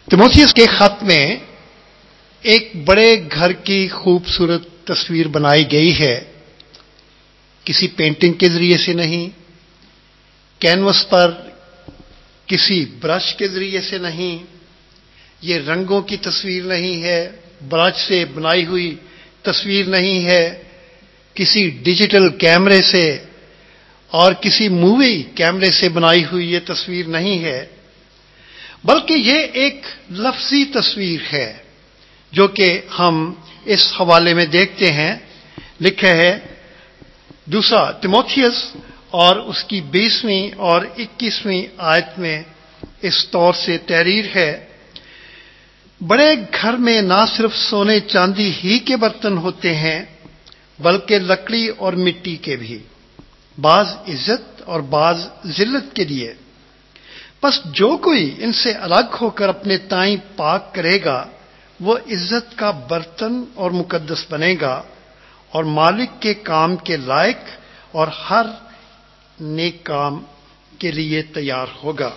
تیموتھیوس کے خط میں ایک بڑے گھر کی خوبصورت تصویر بنائی گئی ہے، کسی پینٹنگ کے ذریعے سے نہیں، کینوس پر کسی برش کے ذریعے سے نہیں، یہ رنگوں کی تصویر نہیں ہے، برش سے بنائی ہوئی تصویر نہیں ہے، کسی ڈیجیٹل کیمرے سے اور کسی مووی کیمرے سے بنائی ہوئی یہ تصویر نہیں ہے، بلکہ یہ ایک لفظی تصویر ہے جو کہ ہم اس حوالے میں دیکھتے ہیں۔ لکھا ہے دوسرا تیموتھیوس اور اس کی 20ویں اور 21ویں آیت میں اس طور سے تحریر ہے، بڑے گھر میں نہ صرف سونے چاندی ہی کے برتن ہوتے ہیں بلکہ لکڑی اور مٹی کے بھی، بعض عزت اور بعض ذلت کے لیے۔ بس جو کوئی ان سے الگ ہو کر اپنے تئیں پاک کرے گا وہ عزت کا برتن اور مقدس بنے گا اور مالک کے کام کے لائق اور ہر نیک کام کے لیے تیار ہوگا۔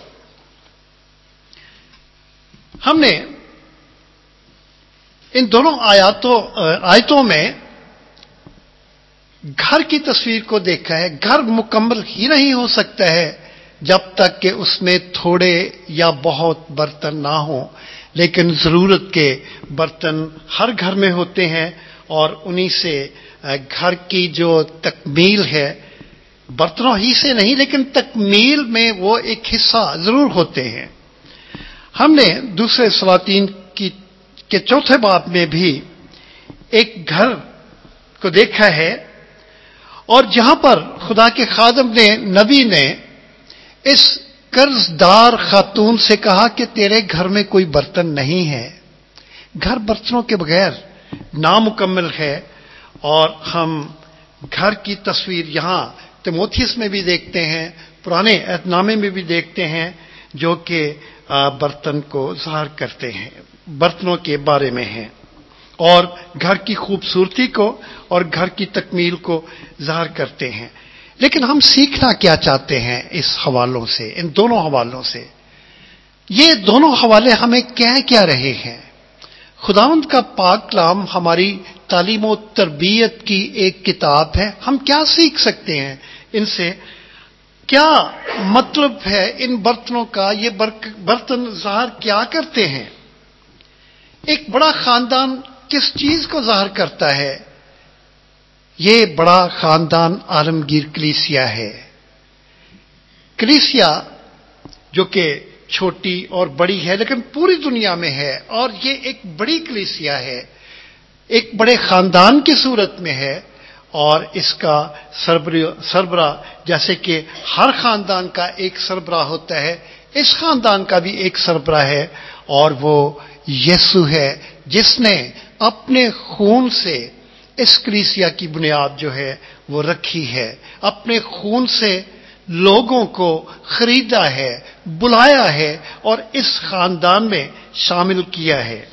ہم نے ان دونوں آیتوں میں گھر کی تصویر کو دیکھا ہے۔ گھر مکمل ہی نہیں ہو سکتا ہے جب تک کہ اس میں تھوڑے یا بہت برتن نہ ہوں، لیکن ضرورت کے برتن ہر گھر میں ہوتے ہیں اور انہی سے گھر کی جو تکمیل ہے، برتنوں ہی سے نہیں لیکن تکمیل میں وہ ایک حصہ ضرور ہوتے ہیں۔ ہم نے دوسرے سلاطین کے 4 باب میں بھی ایک گھر کو دیکھا ہے، اور جہاں پر خدا کے خادم نے، نبی نے اس قرض دار خاتون سے کہا کہ تیرے گھر میں کوئی برتن نہیں ہے، گھر برتنوں کے بغیر نامکمل ہے، اور ہم گھر کی تصویر یہاں تیموتھیوس میں بھی دیکھتے ہیں، پرانے عہد نامے میں بھی دیکھتے ہیں، جو کہ برتن کو ظاہر کرتے ہیں، برتنوں کے بارے میں ہیں، اور گھر کی خوبصورتی کو اور گھر کی تکمیل کو ظاہر کرتے ہیں۔ لیکن ہم سیکھنا کیا چاہتے ہیں اس حوالوں سے، ان دونوں حوالوں سے؟ یہ دونوں حوالے ہمیں کہہ کیا رہے ہیں؟ خداوند کا پاک کلام ہماری تعلیم و تربیت کی ایک کتاب ہے۔ ہم کیا سیکھ سکتے ہیں ان سے؟ کیا مطلب ہے ان برتنوں کا؟ یہ برتن ظاہر کیا کرتے ہیں؟ ایک بڑا خاندان کس چیز کو ظاہر کرتا ہے؟ یہ بڑا خاندان عالمگیر کلیسیا ہے۔ کلیسیا جو کہ چھوٹی اور بڑی ہے لیکن پوری دنیا میں ہے، اور یہ ایک بڑی کلیسیا ہے، ایک بڑے خاندان کی صورت میں ہے، اور اس کا سربراہ جیسے کہ ہر خاندان کا ایک سربراہ ہوتا ہے، اس خاندان کا بھی ایک سربراہ ہے، اور وہ یسوع ہے جس نے اپنے خون سے اس کلیسیا کی بنیاد جو ہے وہ رکھی ہے، اپنے خون سے لوگوں کو خریدا ہے، بلایا ہے اور اس خاندان میں شامل کیا ہے۔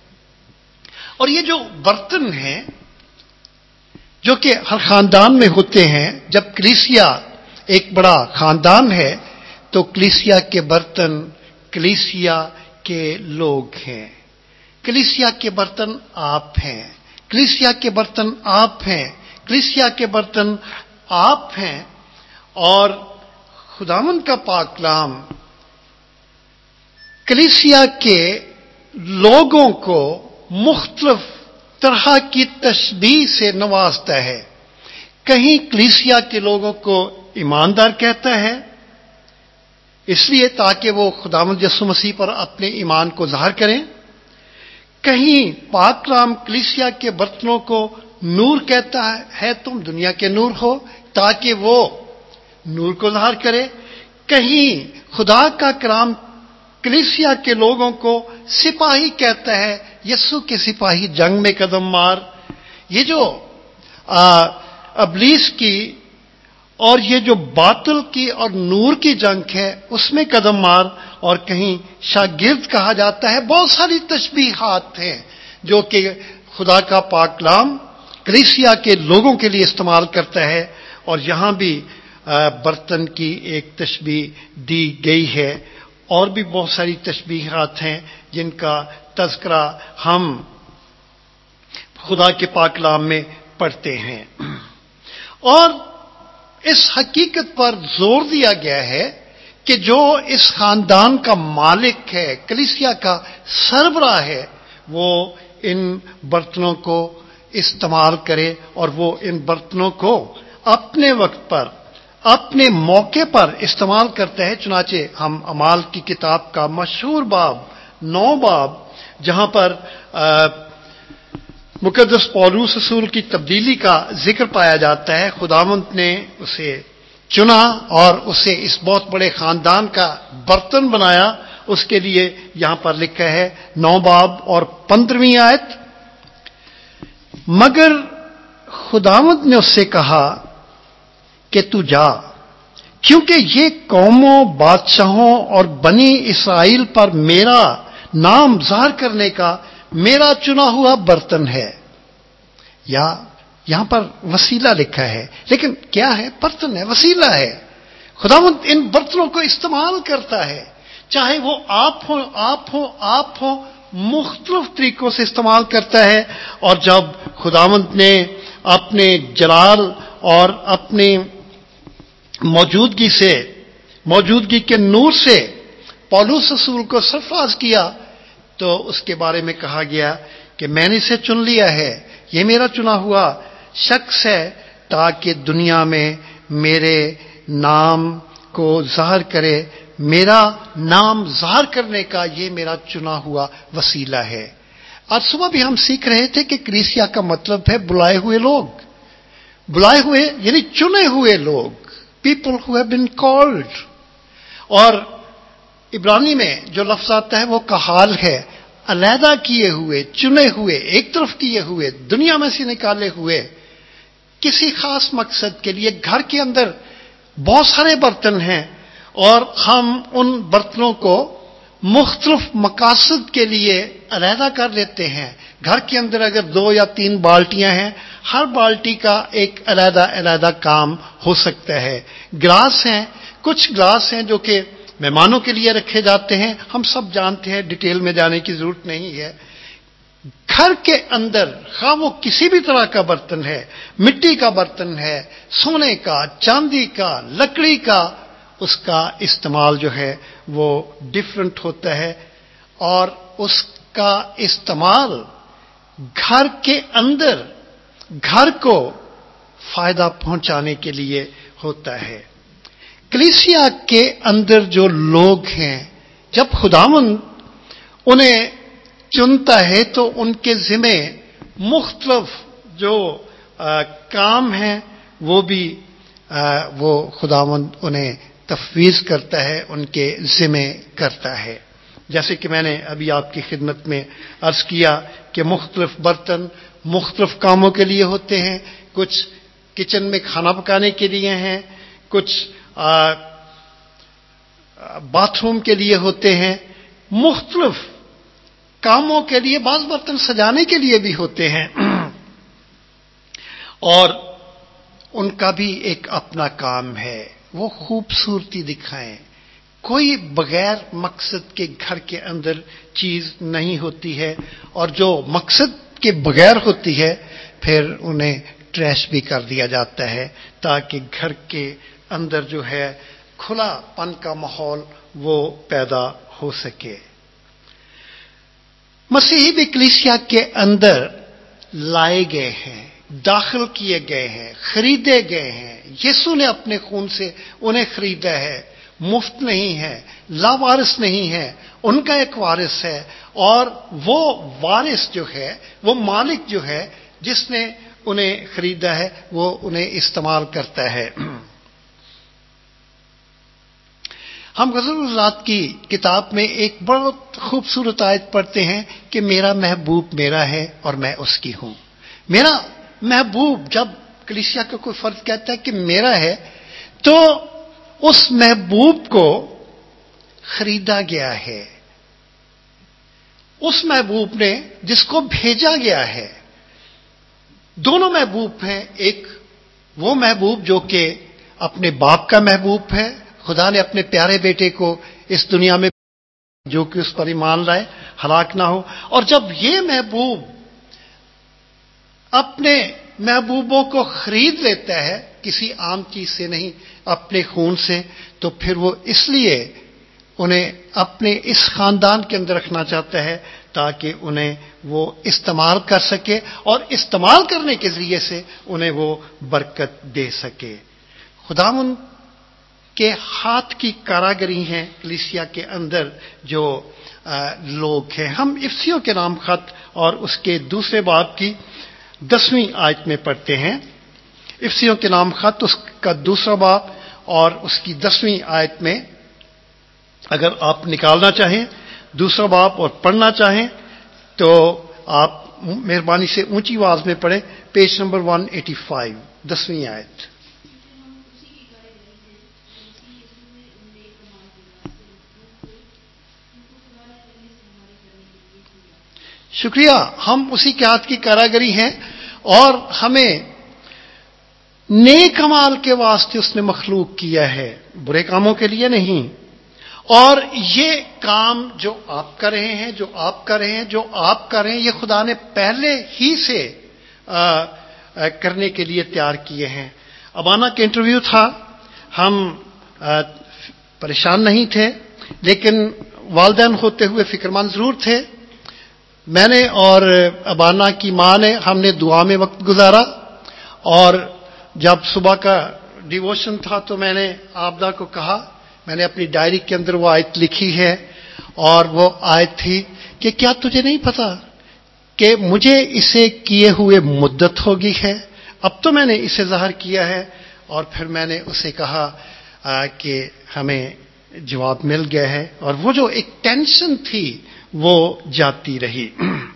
اور یہ جو برتن ہیں جو کہ ہر خاندان میں ہوتے ہیں، جب کلیسیا ایک بڑا خاندان ہے تو کلیسیا کے برتن کلیسیا کے لوگ ہیں، کلیسیا کے برتن آپ ہیں، کلیسیا کے برتن آپ ہیں، کلیسیا کے برتن آپ ہیں۔ اور خداوند کا پاک کلام کلیسیا کے لوگوں کو مختلف طرح کی تشبیہ سے نوازتا ہے۔ کہیں کلیسیا کے لوگوں کو ایماندار کہتا ہے، اس لیے تاکہ وہ خداوند یسوع مسیح پر اپنے ایمان کو ظاہر کریں۔ کہیں پاک کلام کلیسیا کے برتنوں کو نور کہتا ہے، تم دنیا کے نور ہو، تاکہ وہ نور کو ظاہر کرے۔ کہیں خدا کا کلام کلیسیا کے لوگوں کو سپاہی کہتا ہے، یسوع کے سپاہی جنگ میں قدم مار۔ یہ جو ابلیس کی اور یہ جو باطل کی اور نور کی جنگ ہے اس میں قدم مار۔ اور کہیں شاگرد کہا جاتا ہے۔ بہت ساری تشبیہات ہیں جو کہ خدا کا پاک کلام کلیسیا کے لوگوں کے لیے استعمال کرتا ہے، اور یہاں بھی برتن کی ایک تشبیہ دی گئی ہے، اور بھی بہت ساری تشبیہات ہیں جن کا تذکرہ ہم خدا کے پاک کلام میں پڑھتے ہیں، اور اس حقیقت پر زور دیا گیا ہے کہ جو اس خاندان کا مالک ہے، کلیسیا کا سربراہ ہے، وہ ان برتنوں کو استعمال کرے، اور وہ ان برتنوں کو اپنے وقت پر، اپنے موقع پر استعمال کرتا ہے۔ چنانچہ ہم اعمال کی کتاب کا مشہور باب 9 باب، جہاں پر مقدس پولس رسول کی تبدیلی کا ذکر پایا جاتا ہے، خداوند نے اسے چنا اور اسے اس بہت بڑے خاندان کا برتن بنایا۔ اس کے لیے یہاں پر لکھا ہے 9 باب اور 15ویں آیت، مگر خداوند نے اس سے کہا کہ تو جا، کیونکہ یہ قوموں، بادشاہوں اور بنی اسرائیل پر میرا نام ظاہر کرنے کا میرا چنا ہوا برتن ہے۔ یا یہاں پر وسیلہ لکھا ہے، لیکن کیا ہے؟ برتن ہے، وسیلہ ہے۔ خداوند ان برتنوں کو استعمال کرتا ہے، چاہے وہ آپ ہو، مختلف طریقوں سے استعمال کرتا ہے۔ اور جب خداوند نے اپنے جلال اور اپنی موجودگی کے نور سے پولس رسول کو سرفراز کیا، تو اس کے بارے میں کہا گیا کہ میں نے اسے چن لیا ہے، یہ میرا چنا ہوا شخص ہے، تاکہ دنیا میں میرے نام کو ظاہر کرے، میرا نام ظاہر کرنے کا یہ میرا چنا ہوا وسیلہ ہے۔ آج صبح بھی ہم سیکھ رہے تھے کہ کلیسیا کا مطلب ہے بلائے ہوئے لوگ، بلائے ہوئے یعنی چنے ہوئے لوگ، people who have been called۔ اور عبرانی میں جو لفظ آتا ہے وہ کہال ہے، علیحدہ کیے ہوئے، چنے ہوئے، ایک طرف کیے ہوئے، دنیا میں سے نکالے ہوئے، کسی خاص مقصد کے لیے۔ گھر کے اندر بہت سارے برتن ہیں، اور ہم ان برتنوں کو مختلف مقاصد کے لیے علیحدہ کر لیتے ہیں۔ گھر کے اندر اگر 2 یا 3 بالٹیاں ہیں، ہر بالٹی کا ایک علیحدہ کام ہو سکتا ہے۔ گلاس ہیں، کچھ گلاس ہیں جو کہ مہمانوں کے لیے رکھے جاتے ہیں، ہم سب جانتے ہیں، ڈیٹیل میں جانے کی ضرورت نہیں ہے۔ گھر کے اندر خواہ وہ کسی بھی طرح کا برتن ہے، مٹی کا برتن ہے، سونے کا، چاندی کا، لکڑی کا، اس کا استعمال جو ہے وہ ڈیفرنٹ ہوتا ہے، اور اس کا استعمال گھر کے اندر گھر کو فائدہ پہنچانے کے لیے ہوتا ہے۔ کلیسیا کے اندر جو لوگ ہیں، جب خداوند انہیں چنتا ہے تو ان کے ذمہ مختلف جو کام ہیں وہ خداوند انہیں تفویض کرتا ہے، ان کے ذمہ کرتا ہے۔ جیسے کہ میں نے ابھی آپ کی خدمت میں عرض کیا کہ مختلف برتن مختلف کاموں کے لیے ہوتے ہیں، کچھ کچن میں کھانا پکانے کے لیے ہیں، کچھ باتھ روم کے لیے ہوتے ہیں، مختلف کاموں کے لیے، بعض برتن سجانے کے لیے بھی ہوتے ہیں، اور ان کا بھی ایک اپنا کام ہے، وہ خوبصورتی دکھائیں۔ کوئی بغیر مقصد کے گھر کے اندر چیز نہیں ہوتی ہے، اور جو مقصد کے بغیر ہوتی ہے پھر انہیں ٹریش بھی کر دیا جاتا ہے، تاکہ گھر کے اندر جو ہے کھلا پن کا ماحول وہ پیدا ہو سکے۔ مسیحی بھی کلیسیا کے اندر لائے گئے ہیں، داخل کیے گئے ہیں، خریدے گئے ہیں۔ یسوع نے اپنے خون سے انہیں خریدا ہے، مفت نہیں ہے، لاوارث نہیں ہے، ان کا ایک وارث ہے، اور وہ وارث جو ہے، وہ مالک جو ہے جس نے انہیں خریدا ہے، وہ انہیں استعمال کرتا ہے۔ ہم غزل العظات کی کتاب میں ایک بہت خوبصورت آیت پڑھتے ہیں کہ میرا محبوب میرا ہے اور میں اس کی ہوں۔ میرا محبوب، جب کلیسیا کا کوئی فرد کہتا ہے کہ میرا ہے، تو اس محبوب کو خریدا گیا ہے، اس محبوب نے جس کو بھیجا گیا ہے۔ دونوں محبوب ہیں، ایک وہ محبوب جو کہ اپنے باپ کا محبوب ہے، خدا نے اپنے پیارے بیٹے کو اس دنیا میں جو کہ اس پر ایمان لائے ہلاک نہ ہو. اور جب یہ محبوب اپنے محبوبوں کو خرید لیتا ہے کسی عام چیز سے نہیں، اپنے خون سے، تو پھر وہ اس لیے انہیں اپنے اس خاندان کے اندر رکھنا چاہتا ہے تاکہ انہیں وہ استعمال کر سکے اور استعمال کرنے کے ذریعے سے انہیں وہ برکت دے سکے. خداوند کے ہاتھ کی کاراگری ہیں کلیسیا کے اندر جو لوگ ہیں. ہم افسیوں کے نام خط اور اس کے دوسرے باب کی 10ویں آیت میں پڑھتے ہیں. افسیوں کے نام خط اس کا دوسرا باب اور اس کی 10ویں آیت میں، اگر آپ نکالنا چاہیں دوسرا باب اور پڑھنا چاہیں تو آپ مہربانی سے اونچی آواز میں پڑھیں. پیج نمبر 185، 10ویں آیت. شکریہ. ہم اسی کے ہاتھ کی کاراگری ہیں اور ہمیں نیک اعمال کے واسطے اس نے مخلوق کیا ہے، برے کاموں کے لیے نہیں. اور یہ کام جو آپ کر رہے ہیں، جو آپ کر رہے ہیں، جو آپ کر رہے ہیں، یہ خدا نے پہلے ہی سے کرنے کے لیے تیار کیے ہیں. ابانا کا انٹرویو تھا، ہم پریشان نہیں تھے لیکن والدین ہوتے ہوئے فکر مند ضرور تھے. میں نے اور ابانا کی ماں نے ہم نے دعا میں وقت گزارا، اور جب صبح کا ڈیووشن تھا تو میں نے آبدہ کو کہا، میں نے اپنی ڈائری کے اندر وہ آیت لکھی ہے، اور وہ آیت تھی کہ کیا تجھے نہیں پتا کہ مجھے اسے کیے ہوئے مدت ہوگی ہے، اب تو میں نے اسے ظاہر کیا ہے. اور پھر میں نے اسے کہا کہ ہمیں جواب مل گیا ہے، اور وہ جو ایک ٹینشن تھی وہ جاتی رہی.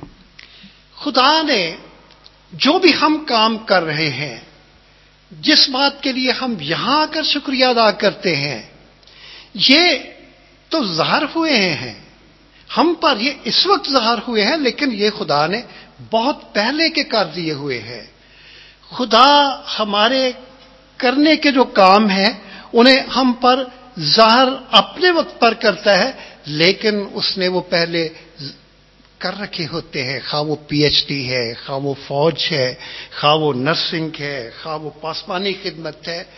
خدا نے جو بھی ہم کام کر رہے ہیں، جس بات کے لیے ہم یہاں آ کر شکریہ ادا کرتے ہیں، یہ تو ظاہر ہوئے ہیں ہم پر، یہ اس وقت ظاہر ہوئے ہیں، لیکن یہ خدا نے بہت پہلے کے کر دیے ہوئے ہیں. خدا ہمارے کرنے کے جو کام ہیں انہیں ہم پر ظاہر اپنے وقت پر کرتا ہے، لیکن اس نے وہ پہلے کر رکھے ہوتے ہیں، خواہ وہ پی ایچ ڈی ہے، خواہ وہ فوج ہے، خواہ وہ نرسنگ ہے، خواہ وہ پاسبانی خدمت ہے.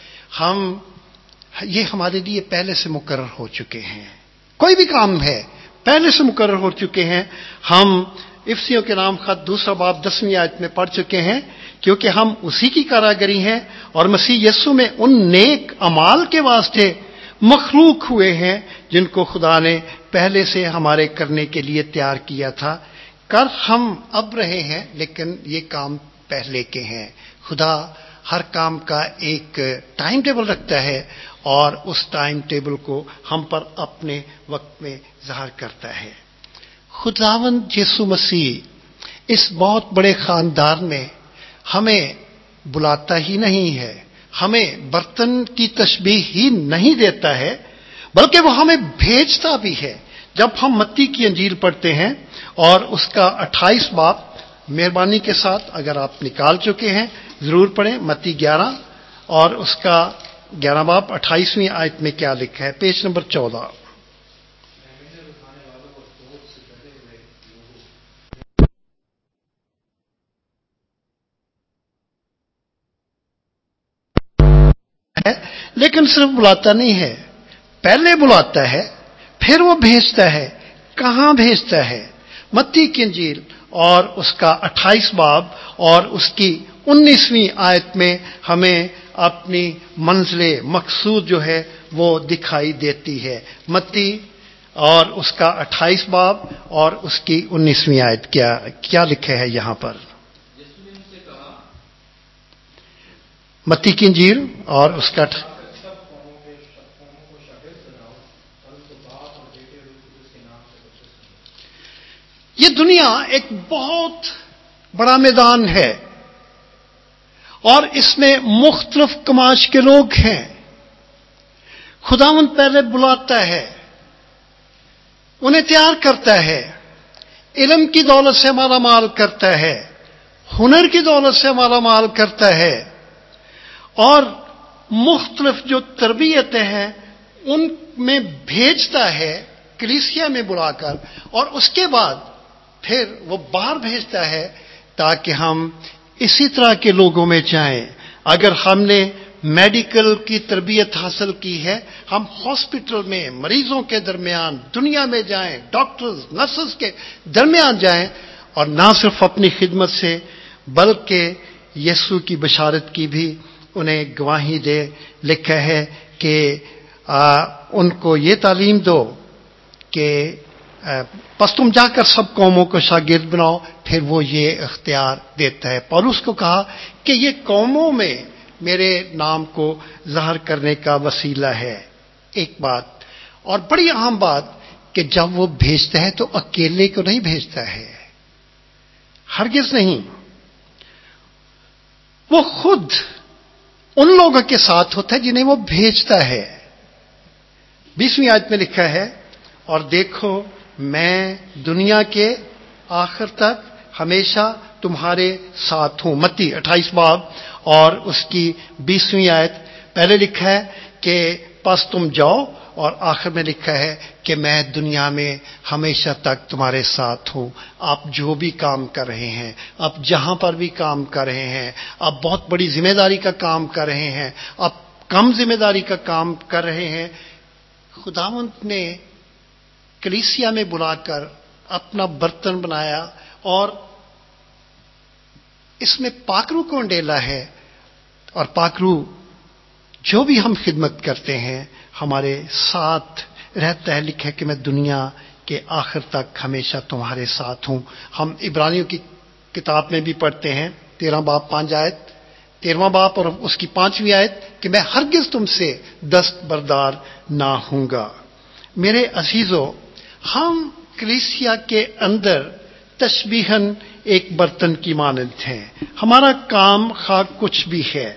یہ ہمارے لیے پہلے سے مقرر ہو چکے ہیں. کوئی بھی کام ہے پہلے سے مقرر ہو چکے ہیں. ہم افسیوں کے نام خط دوسرا باب 10ویں آیت میں پڑھ چکے ہیں، کیونکہ ہم اسی کی کاراگری ہیں اور مسیح یسوع میں ان نیک اعمال کے واسطے مخلوق ہوئے ہیں جن کو خدا نے پہلے سے ہمارے کرنے کے لیے تیار کیا تھا. کر ہم اب رہے ہیں لیکن یہ کام پہلے کے ہیں. خدا ہر کام کا ایک ٹائم ٹیبل رکھتا ہے اور اس ٹائم ٹیبل کو ہم پر اپنے وقت میں ظاہر کرتا ہے. خداوند یسوع مسیح اس بہت بڑے خاندان میں ہمیں بلاتا ہی نہیں ہے، ہمیں برتن کی تشبیہ ہی نہیں دیتا ہے، بلکہ وہ ہمیں بھیجتا بھی ہے. جب ہم متی کی انجیل پڑھتے ہیں اور اس کا 28 باب، مہربانی کے ساتھ اگر آپ نکال چکے ہیں ضرور پڑھیں. متی 11 اور اس کا 11 باب 28ویں آیت میں کیا لکھا ہے، پیج نمبر 14. لیکن صرف بلاتا نہیں ہے، پہلے بلاتا ہے پھر وہ بھیجتا ہے. کہاں بھیجتا ہے؟ متی کی انجیل اور اس کا 28 باب اور اس کی 19ویں آیت میں ہمیں اپنی منزل مقصود جو ہے وہ دکھائی دیتی ہے. متی اور اس کا 28 باب اور اس کی 19ویں آیت کیا لکھا ہے یہاں پر؟ متی کی انجیل اور اس کا یہ دنیا ایک بہت بڑا میدان ہے اور اس میں مختلف کماش کے لوگ ہیں. خداوند پہلے بلاتا ہے، انہیں تیار کرتا ہے، علم کی دولت سے مالا مال کرتا ہے، ہنر کی دولت سے مالا مال کرتا ہے، اور مختلف جو تربیتیں ہیں ان میں بھیجتا ہے کلیسیا میں بلا کر، اور اس کے بعد پھر وہ باہر بھیجتا ہے تاکہ ہم اسی طرح کے لوگوں میں جائیں۔ اگر ہم نے میڈیکل کی تربیت حاصل کی ہے، ہم ہاسپٹل میں مریضوں کے درمیان دنیا میں جائیں، ڈاکٹرز نرسز کے درمیان جائیں، اور نہ صرف اپنی خدمت سے بلکہ یسوع کی بشارت کی بھی انہیں گواہی دے۔ لکھا ہے کہ ان کو یہ تعلیم دو کہ پس تم جا کر سب قوموں کو شاگرد بناؤ، پھر وہ یہ اختیار دیتا ہے۔ پولس کو کہا کہ یہ قوموں میں میرے نام کو ظاہر کرنے کا وسیلہ ہے۔ ایک بات اور بڑی اہم بات کہ جب وہ بھیجتا ہے تو اکیلے کو نہیں بھیجتا ہے، ہرگز نہیں، وہ خود ان لوگوں کے ساتھ ہوتا ہے جنہیں وہ بھیجتا ہے۔ 20ویں آیت میں لکھا ہے، اور دیکھو میں دنیا کے آخر تک ہمیشہ تمہارے ساتھ ہوں۔ متی 28 باب اور اس کی 20ویں آیت۔ پہلے لکھا ہے کہ پس تم جاؤ، اور آخر میں لکھا ہے کہ میں دنیا میں ہمیشہ تک تمہارے ساتھ ہوں۔ آپ جو بھی کام کر رہے ہیں، آپ جہاں پر بھی کام کر رہے ہیں، آپ بہت بڑی ذمہ داری کا کام کر رہے ہیں، آپ کم ذمہ داری کا کام کر رہے ہیں، خداوند نے کلیسیا میں بلا کر اپنا برتن بنایا اور اس میں پاکرو کو ڈالا ہے، اور پاکرو جو بھی ہم خدمت کرتے ہیں ہمارے ساتھ رہتا ہے۔ لکھا ہے کہ میں دنیا کے آخر تک ہمیشہ تمہارے ساتھ ہوں۔ ہم عبرانیوں کی کتاب میں بھی پڑھتے ہیں 13 باب 5 آیت، 13واں باب اور اس کی 5ویں آیت کہ میں ہرگز تم سے دستبردار نہ ہوں گا۔ میرے عزیزو، ہم کلیسیا کے اندر تشبیہاً ایک برتن کی مانند ہیں۔ ہمارا کام خواہ کچھ بھی ہے،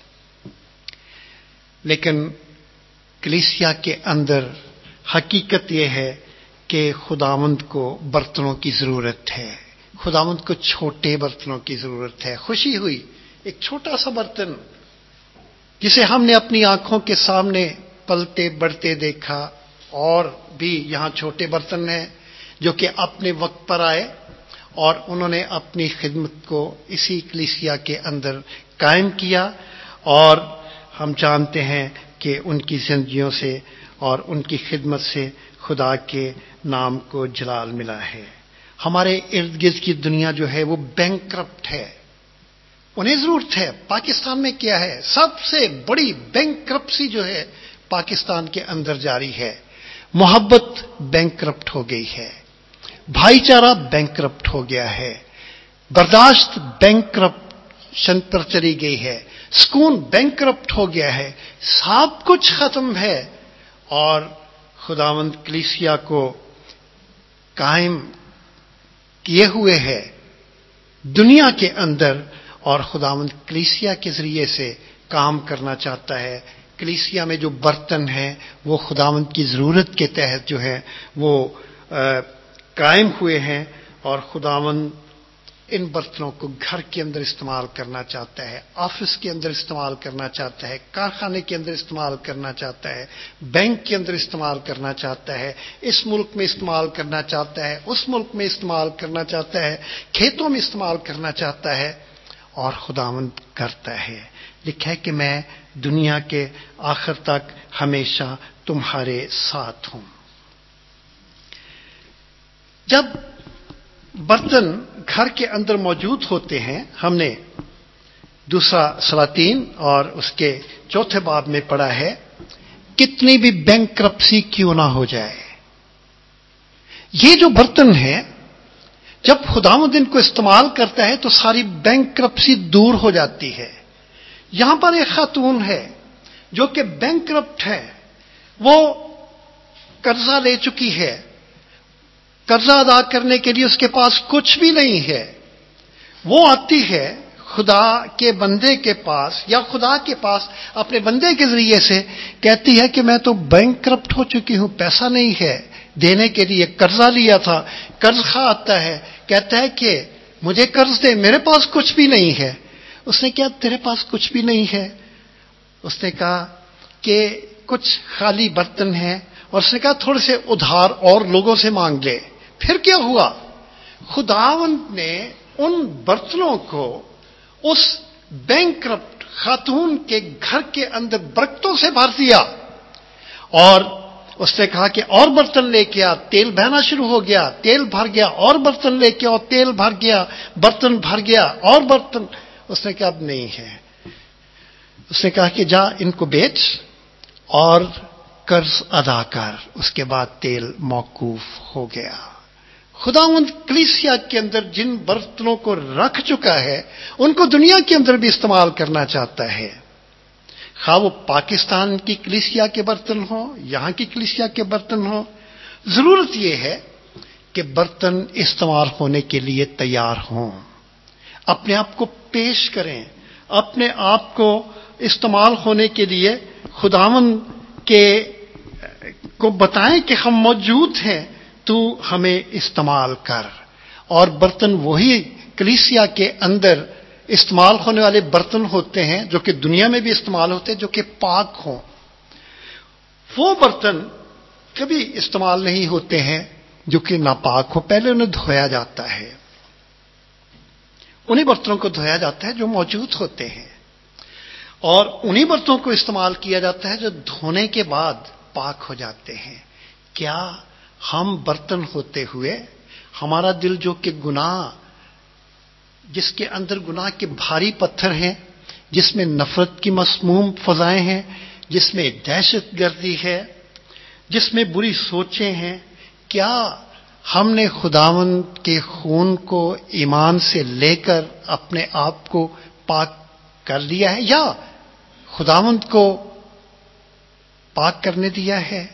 لیکن کلیسیا کے اندر حقیقت یہ ہے کہ خداوند کو برتنوں کی ضرورت ہے، خداوند کو چھوٹے برتنوں کی ضرورت ہے۔ خوشی ہوئی ایک چھوٹا سا برتن جسے ہم نے اپنی آنکھوں کے سامنے پلتے بڑھتے دیکھا، اور بھی یہاں چھوٹے برتن ہیں جو کہ اپنے وقت پر آئے اور انہوں نے اپنی خدمت کو اسی کلیسیا کے اندر قائم کیا، اور ہم جانتے ہیں کہ ان کی زندگیوں سے اور ان کی خدمت سے خدا کے نام کو جلال ملا ہے۔ ہمارے ارد گرد کی دنیا جو ہے وہ بینکرپٹ ہے، انہیں ضرورت ہے۔ پاکستان میں کیا ہے؟ سب سے بڑی بینکرپسی جو ہے پاکستان کے اندر جاری ہے۔ محبت بینکرپٹ ہو گئی ہے، بھائی چارہ بینکرپٹ ہو گیا ہے، برداشت بینکرپشن پر چلی گئی ہے، سکون بینکرپٹ ہو گیا ہے، سب کچھ ختم ہے، اور خداوند کلیسیا کو قائم کیے ہوئے ہے دنیا کے اندر، اور خداوند کلیسیا کے ذریعے سے کام کرنا چاہتا ہے۔ کلیسیا میں جو برتن ہیں وہ خداوند کی ضرورت کے تحت جو ہے وہ قائم ہوئے ہیں، اور خداوند ان برتنوں کو گھر کے اندر استعمال کرنا چاہتا ہے، آفس کے اندر استعمال کرنا چاہتا ہے، کارخانے کے اندر استعمال کرنا چاہتا ہے، بینک کے اندر استعمال کرنا چاہتا ہے، اس ملک میں استعمال کرنا چاہتا ہے، اس ملک میں استعمال کرنا چاہتا ہے، کھیتوں میں استعمال کرنا چاہتا ہے، اور خداوند کرتا ہے۔ لکھا ہے کہ میں دنیا کے آخر تک ہمیشہ تمہارے ساتھ ہوں۔ جب برتن گھر کے اندر موجود ہوتے ہیں، ہم نے دوسرا سلاطین اور اس کے 4 باب میں پڑھا ہے، کتنی بھی بینکرپسی کیوں نہ ہو جائے، یہ جو برتن ہے جب خداوند ان کو استعمال کرتا ہے تو ساری بینکرپسی دور ہو جاتی ہے۔ یہاں پر ایک خاتون ہے جو کہ بینکرپٹ ہے، وہ قرضہ لے چکی ہے، قرضہ ادا کرنے کے لیے اس کے پاس کچھ بھی نہیں ہے، وہ آتی ہے خدا کے بندے کے پاس یا خدا کے پاس اپنے بندے کے ذریعے سے، کہتی ہے کہ میں تو بینکرپٹ ہو چکی ہوں، پیسہ نہیں ہے دینے کے لیے، قرضہ لیا تھا۔ قرض خواہ آتا ہے، کہتا ہے کہ مجھے قرض دے، میرے پاس کچھ بھی نہیں ہے۔ اس نے کہا تیرے پاس کچھ بھی نہیں ہے؟ اس نے کہا کہ کچھ خالی برتن ہیں اور اس نے کہا تھوڑے سے ادھار اور لوگوں سے مانگ لے. پھر کیا ہوا؟ خداوند نے ان برتنوں کو اس بینکرپٹ خاتون کے گھر کے اندر برکتوں سے بھر دیا. اور اس نے کہا کہ اور برتن لے کے آ. تیل بہنا شروع ہو گیا, تیل بھر گیا. اور برتن لے کے آؤ, تیل بھر گیا, برتن بھر گیا, اور برتن. اس نے کہا اب نہیں ہے. اس نے کہا کہ جا ان کو بیچ اور قرض ادا کر. اس کے بعد تیل موقوف ہو گیا. خداوند کلیسیا کے اندر جن برتنوں کو رکھ چکا ہے ان کو دنیا کے اندر بھی استعمال کرنا چاہتا ہے. خواہ وہ پاکستان کی کلیسیا کے برتن ہوں, یہاں کی کلیسیا کے برتن ہوں, ضرورت یہ ہے کہ برتن استعمال ہونے کے لیے تیار ہوں. اپنے آپ کو پیش کریں, اپنے آپ کو استعمال ہونے کے لیے خداوند کو بتائیں کہ ہم موجود ہیں, تو ہمیں استعمال کر. اور برتن وہی کلیسیا کے اندر استعمال ہونے والے برتن ہوتے ہیں جو کہ دنیا میں بھی استعمال ہوتے ہیں, جو کہ پاک ہوں. وہ برتن کبھی استعمال نہیں ہوتے ہیں جو کہ ناپاک ہو. پہلے انہیں دھویا جاتا ہے. انہیں برتنوں کو دھویا جاتا ہے جو موجود ہوتے ہیں, اور انہیں برتنوں کو استعمال کیا جاتا ہے جو دھونے کے بعد پاک ہو جاتے ہیں. کیا ہم برتن ہوتے ہوئے ہمارا دل جو کہ گناہ, جس کے اندر گناہ کے بھاری پتھر ہیں, جس میں نفرت کی مسموم فضائیں ہیں, جس میں دہشت گردی ہے, جس میں بری سوچیں ہیں, کیا ہم نے خداوند کے خون کو ایمان سے لے کر اپنے آپ کو پاک کر لیا ہے, یا خداوند کو پاک کرنے دیا ہے؟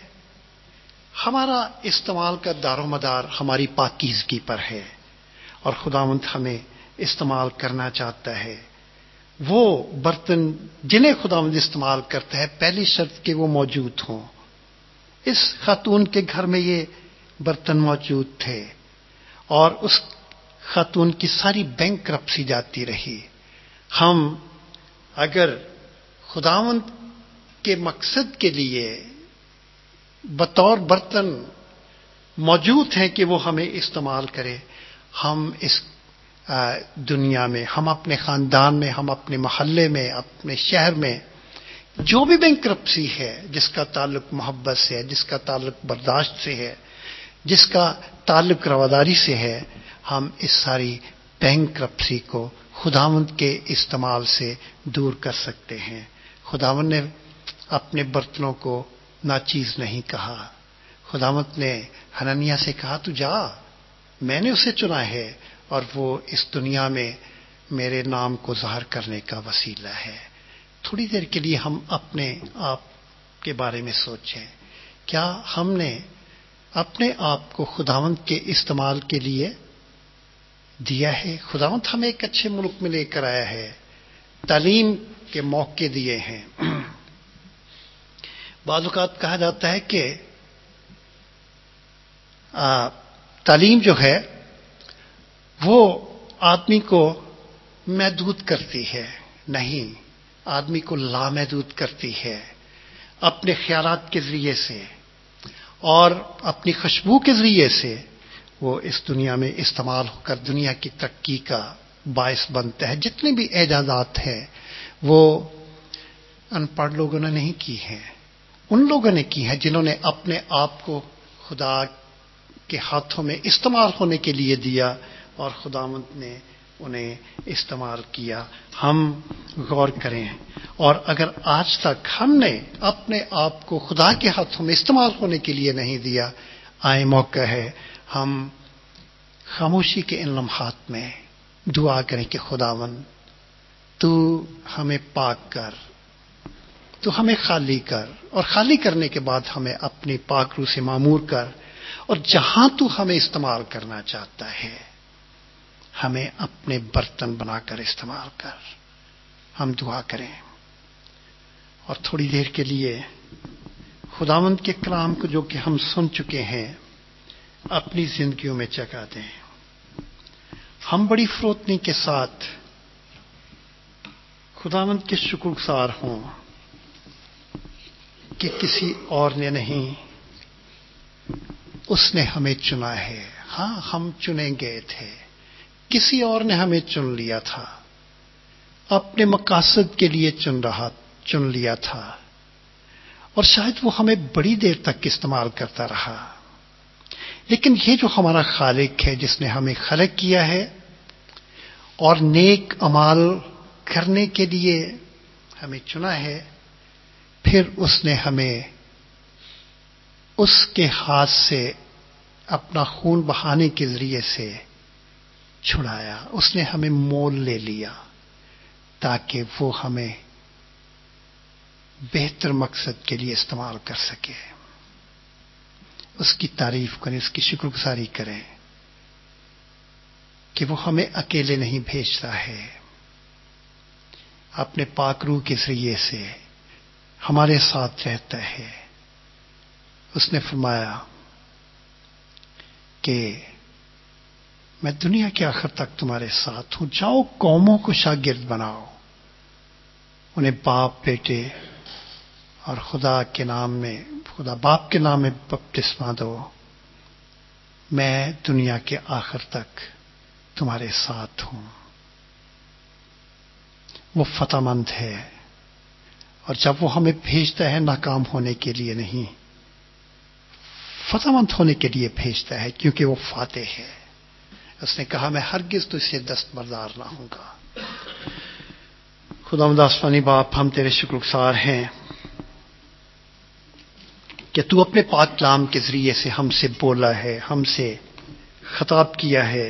ہمارا استعمال کا دار و مدار ہماری پاکیزگی پر ہے, اور خداوند ہمیں استعمال کرنا چاہتا ہے. وہ برتن جنہیں خداوند استعمال کرتا ہے, پہلی شرط کہ وہ موجود ہوں. اس خاتون کے گھر میں یہ برتن موجود تھے, اور اس خاتون کی ساری بینکرپسی جاتی رہی. ہم اگر خداوند کے مقصد کے لیے بطور برتن موجود ہیں کہ وہ ہمیں استعمال کرے, ہم اس دنیا میں, ہم اپنے خاندان میں, ہم اپنے محلے میں, اپنے شہر میں جو بھی بینکرپسی ہے, جس کا تعلق محبت سے ہے, جس کا تعلق برداشت سے ہے, جس کا تعلق رواداری سے ہے, ہم اس ساری بینکرپسی کو خداوند کے استعمال سے دور کر سکتے ہیں. خداوند نے اپنے برتنوں کو ناچیز نہیں کہا. خداوند نے حنانیہ سے کہا تو جا, میں نے اسے چنا ہے, اور وہ اس دنیا میں میرے نام کو ظاہر کرنے کا وسیلہ ہے. تھوڑی دیر کے لیے ہم اپنے آپ کے بارے میں سوچیں. کیا ہم نے اپنے آپ کو خداوند کے استعمال کے لیے دیا ہے؟ خداوند ہمیں ایک اچھے ملک میں لے کر آیا ہے, تعلیم کے موقع دیے ہیں. بعض اوقات کہا جاتا ہے کہ تعلیم جو ہے وہ آدمی کو محدود کرتی ہے. نہیں, آدمی کو لامحدود کرتی ہے. اپنے خیالات کے ذریعے سے اور اپنی خوشبو کے ذریعے سے وہ اس دنیا میں استعمال ہو کر دنیا کی ترقی کا باعث بنتا ہے. جتنے بھی اعجازات ہیں وہ ان پڑھ لوگوں نے نہیں کی ہیں, ان لوگوں نے کی ہیں جنہوں نے اپنے آپ کو خدا کے ہاتھوں میں استعمال ہونے کے لیے دیا, اور خداوند نے انہیں استعمال کیا. ہم غور کریں, اور اگر آج تک ہم نے اپنے آپ کو خدا کے ہاتھوں میں استعمال ہونے کے لیے نہیں دیا, آئے موقع ہے ہم خاموشی کے ان لمحات میں دعا کریں کہ خداوند تو ہمیں پاک کر, تو ہمیں خالی کر, اور خالی کرنے کے بعد ہمیں اپنی پاک روح سے معمور کر, اور جہاں تو ہمیں استعمال کرنا چاہتا ہے ہمیں اپنے برتن بنا کر استعمال کر. ہم دعا کریں اور تھوڑی دیر کے لیے خداوند کے کلام کو جو کہ ہم سن چکے ہیں اپنی زندگیوں میں جگہ دیں. ہم بڑی فروتنی کے ساتھ خداوند کے شکر گزار ہوں کہ کسی اور نے نہیں اس نے ہمیں چنا ہے. ہاں ہم چنے گئے تھے, کسی اور نے ہمیں چن لیا تھا, اپنے مقاصد کے لیے چن لیا تھا, اور شاید وہ ہمیں بڑی دیر تک استعمال کرتا رہا. لیکن یہ جو ہمارا خالق ہے, جس نے ہمیں خلق کیا ہے اور نیک اعمال کرنے کے لیے ہمیں چنا ہے, پھر اس نے ہمیں اس کے ہاتھ سے اپنا خون بہانے کے ذریعے سے چھڑایا. اس نے ہمیں مول لے لیا تاکہ وہ ہمیں بہتر مقصد کے لیے استعمال کر سکے. اس کی تعریف کریں, اس کی شکر گزاری کریں کہ وہ ہمیں اکیلے نہیں بھیجتا ہے, اپنے پاک روح کے ذریعے سے ہمارے ساتھ رہتا ہے. اس نے فرمایا کہ میں دنیا کے آخر تک تمہارے ساتھ ہوں, جاؤ قوموں کو شاگرد بناؤ, انہیں باپ بیٹے اور خدا باپ کے نام میں بپتسمہ دو. میں دنیا کے آخر تک تمہارے ساتھ ہوں. وہ فتح مند ہے, اور جب وہ ہمیں بھیجتا ہے ناکام ہونے کے لیے نہیں, فتح مند ہونے کے لیے بھیجتا ہے, کیونکہ وہ فاتح ہے. اس نے کہا میں ہرگز تو اسے دستبردار نہ ہوں گا. خداوند آسمانی باپ, ہم تیرے شکر گزار ہیں کہ تو اپنے پاک کلام کے ذریعے سے ہم سے بولا ہے, ہم سے خطاب کیا ہے.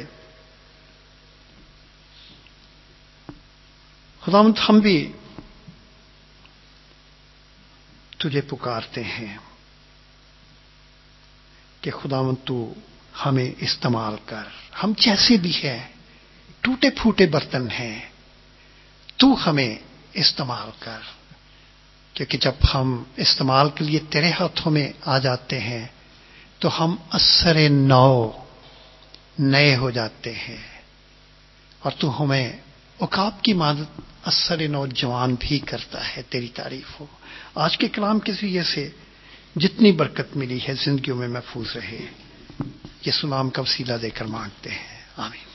خداوند ہم بھی تجھے پکارتے ہیں کہ خداوند تو ہمیں استعمال کر. ہم جیسے بھی ہیں, ٹوٹے پھوٹے برتن ہیں, تو ہمیں استعمال کر, کیونکہ جب ہم استعمال کے لیے تیرے ہاتھوں میں آ جاتے ہیں تو ہم اثر نو نئے ہو جاتے ہیں, اور تو ہمیں عقاب کی مانند اثر نو جوان بھی کرتا ہے. تیری تعریف ہو. آج کے کلام کے ذریعے سے جتنی برکت ملی ہے زندگیوں میں محفوظ رہے. یسوع نام کا وسیلہ دے کر مانگتے ہیں, آمین.